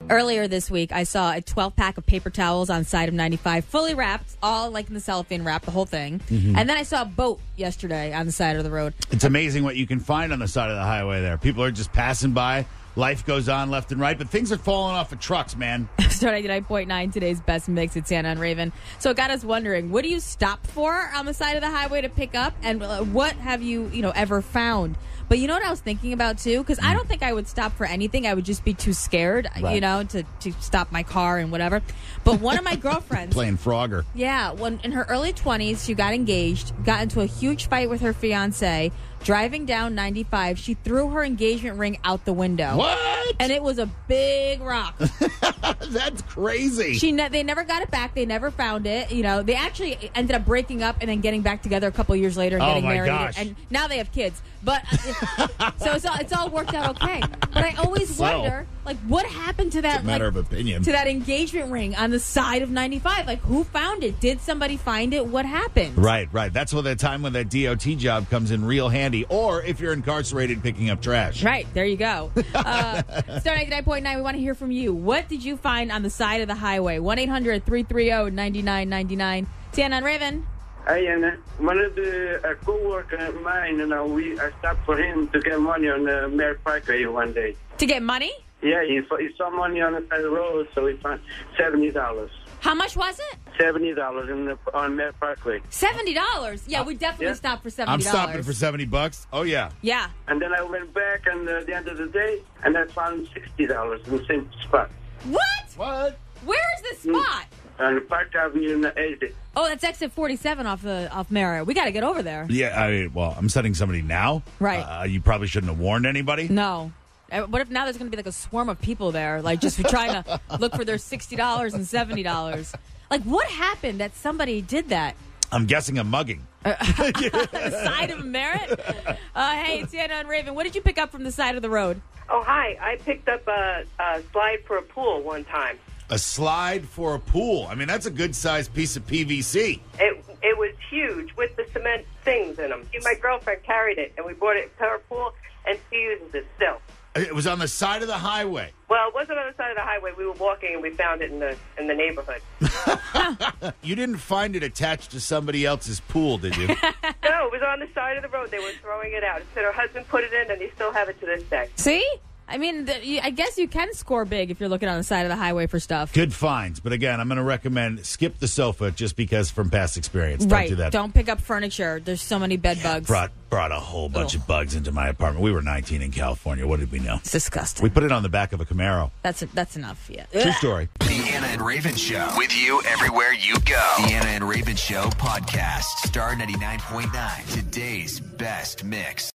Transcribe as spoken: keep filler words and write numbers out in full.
Earlier this week, I saw a twelve-pack of paper towels on the side of ninety-five, fully wrapped, all like in the cellophane wrap, the whole thing. Mm-hmm. And then I saw a boat yesterday on the side of the road. It's amazing what you can find on the side of the highway there. People are just passing by. Life goes on left and right, but things are falling off of trucks, man. Star ninety-nine point nine, today's best mix at Santa and Raven. So it got us wondering, what do you stop for on the side of the highway to pick up? And uh, what have you, you know, ever found? But you know what I was thinking about, too? Because I don't think I would stop for anything. I would just be too scared, right. you know, to, to stop my car and whatever. But one of my girlfriends... Playing Frogger. Yeah. When, in her early twenties, she got engaged, got into a huge fight with her fiancé. Driving down ninety-five, she threw her engagement ring out the window. What? And it was a big rock. That's crazy. She ne- They never got it back. They never found it. You know, they actually ended up breaking up and then getting back together a couple years later and oh getting my married. Gosh. And now they have kids. But uh, so it's all, it's all worked out okay. But I always So, wonder, like, what happened to that? It's a matter like, of opinion. To that engagement ring on the side of ninety-five. Like, who found it? Did somebody find it? What happened? Right, right. That's when the time when that D O T job comes in real handy. Or if you're incarcerated picking up trash. Right. There you go. Uh, Star ninety-nine point nine, we want to hear from you. What did you find on the side of the highway? one eight hundred three three zero nine nine nine nine. Tiana and Raven. Hi, Anna. One of the uh, co-worker of mine, you know, we I stopped for him to get money on the uh, Merritt Parkway one day. To get money? Yeah, he, he saw money on the side of the road, so he found seventy dollars. How much was it? seventy dollars in the, on Merritt Parkway. seventy dollars? Yeah, we definitely yeah. stopped for seventy I'm dollars. stopping for seventy bucks. Oh, yeah. Yeah. And then I went back on the, the end of the day, and I found sixty dollars in the same spot. What? What? Where is the spot? On the Park Avenue in the exit. Oh, that's exit forty-seven off the off Merritt. We got to get over there. Yeah, I mean, well, I'm sending somebody now. Right. Uh, you probably shouldn't have warned anybody. No. Uh, What if now there's going to be like a swarm of people there, like just trying to look for their sixty dollars and seventy dollars? Like, what happened that somebody did that? I'm guessing a mugging. The side of Merritt? Uh, hey, it's Anna and Raven. What did you pick up from the side of the road? Oh, hi. I picked up a, a slide for a pool one time. A slide for a pool. I mean, that's a good-sized piece of P V C. It it was huge with the cement things in them. My girlfriend carried it, and we brought it to her pool, and she uses it still. It was on the side of the highway. Well, it wasn't on the side of the highway. We were walking, and we found it in the in the neighborhood. You didn't find it attached to somebody else's pool, did you? No, it was on the side of the road. They were throwing it out. It said her husband put it in, and they still have it to this day. See? I mean, the, you, I guess you can score big if you're looking on the side of the highway for stuff. Good finds. But again, I'm going to recommend skip the sofa just because from past experience. Don't right. do that. Don't pick up furniture. There's so many bed bugs. Brought, brought a whole bunch Ugh. of bugs into my apartment. We were nineteen in California. What did we know? It's disgusting. We put it on the back of a Camaro. That's that's enough. Yeah. True story. The Anna and Raven Show. With you everywhere you go. The Anna and Raven Show podcast. Star ninety-nine point nine. Today's best mix.